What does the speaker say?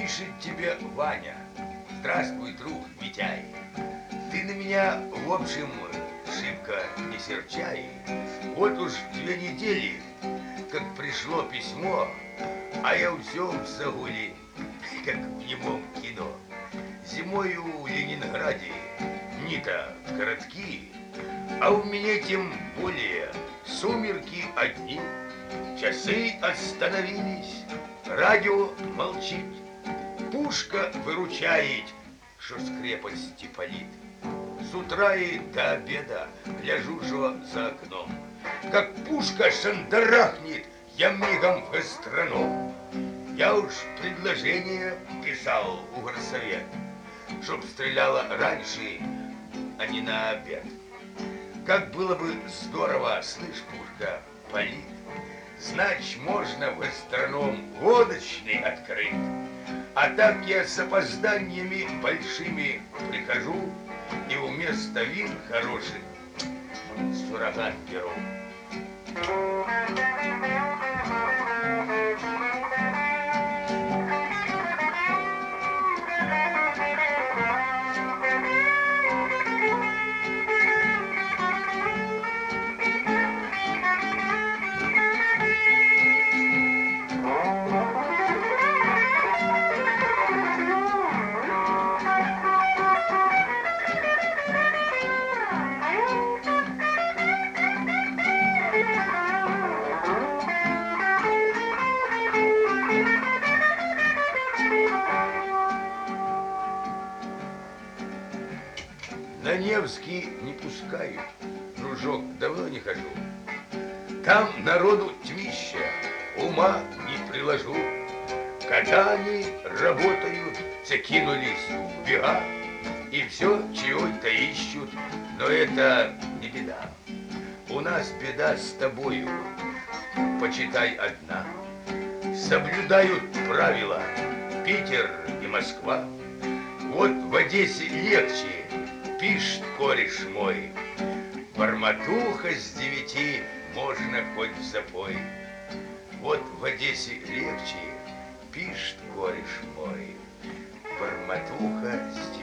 Пишет тебе Ваня. Здравствуй, друг Митяй. Ты на меня, в общем, шибко не серчай. Вот уж 2 недели, как пришло письмо, а я все в загуле, как в немом кино. Зимою в Ленинграде дни-то короткие, а у меня тем более сумерки одни. Часы остановились, радио молчит, пушка выручает, что с крепости палит. С утра и до обеда гляжу же за окном. Как пушка шандарахнет, я мигом в гастроном. Я уж предложение писал в горсовет, чтоб стреляла раньше, а не на обед. Как было бы здорово, слышь, пушка палит, значит, можно в гастроном водочный открыть. А так я с опозданиями большими прихожу и вместо вин хороших суррогат беру. На Невский не пускают, дружок, давно не хожу. Там народу тьмища, ума не приложу. Когда они работают, все кинулись в бега, и все чего-то ищут, но это не беда. У нас беда с тобою, почитай, одна. Соблюдают правила Питер и Москва. Вот в Одессе легче, пишет кореш мой. Бормотуха с 9 можно хоть в запой. Вот в Одессе легче, пишет кореш мой. Бормотуха с